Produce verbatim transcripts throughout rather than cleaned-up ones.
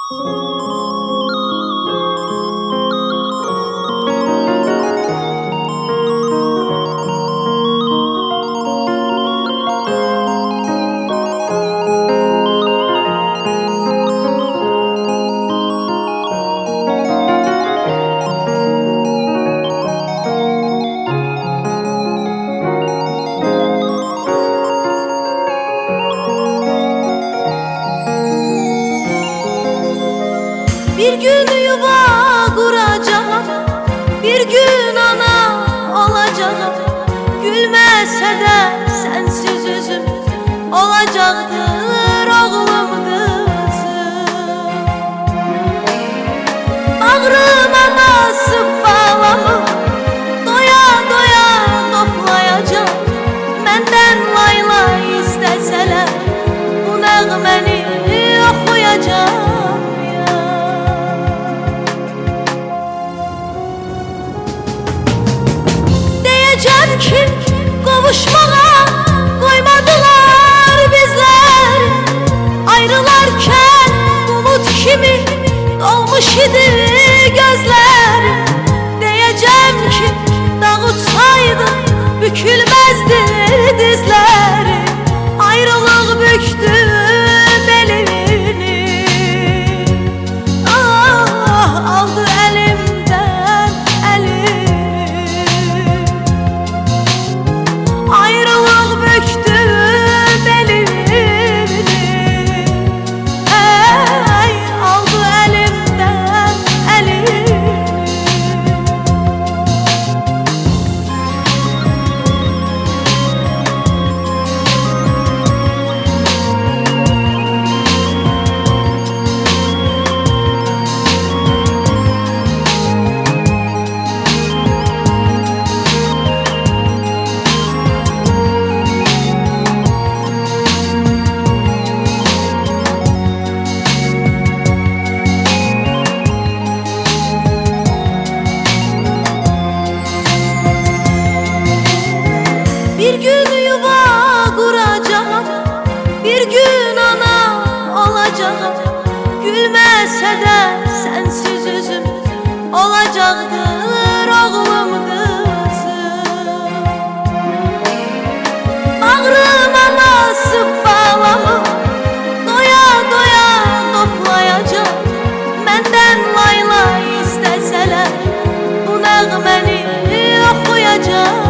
Bir gün yuva kuracağım, bir gün ana olacağım. Gülmese de sensiz üzüm olacaktır oğlum kızım. Bağrıma nasip bağlamı doya doya toplayacağım. Menden layla isteseler bu nəğməni oxuyacağım. Ki qovuşmağa qoymadılar bizlər. Ayrılarkən bulut kimi dolmuş idi gözlər. Deyəcəm ki dağ uçsaydı bükülməzdi dizləri. Ayrılıq büktü belini, ah aldı əlimdən əlimi. Ayrılıq büktü belini, ey aldı əlimdən əlimi. Bir gün yuva kuracağım, bir gün ana olacağım. Gülmese de sensiz üzüm olacaktır oğlum kızım. Bağrıma nasip bağlamı doya doya toplayacağım. Menden layla isteseler bu nəğməni oxuyacağım.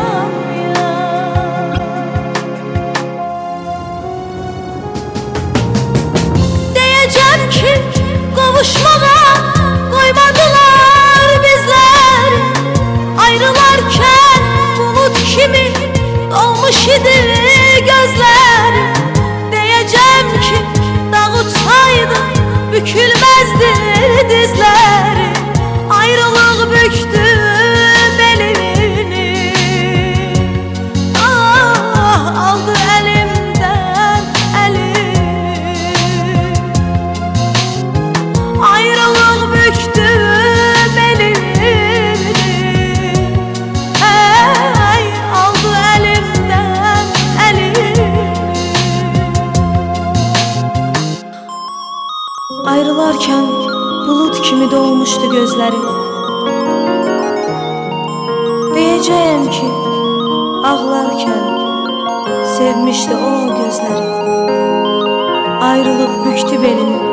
Ki qovuşmağa qoymadılar bizlər. Ayrılarkən bulut kimi dolmuş idi gözlər. Deyəcəm ki dağ uçsaydı bükülməzdi dizləri. Ayrılıq büktü belini, ah aldı əlimdən əlimi. Ayrılıq büktü belini, ey aldı əlimdən əlimi. Ayrılarkən bulut kimi dolmuşdu gözləri. Deyəcəyəm ki ağlarkən sevmişdi o gözləri. Ayrılıq büktü belini,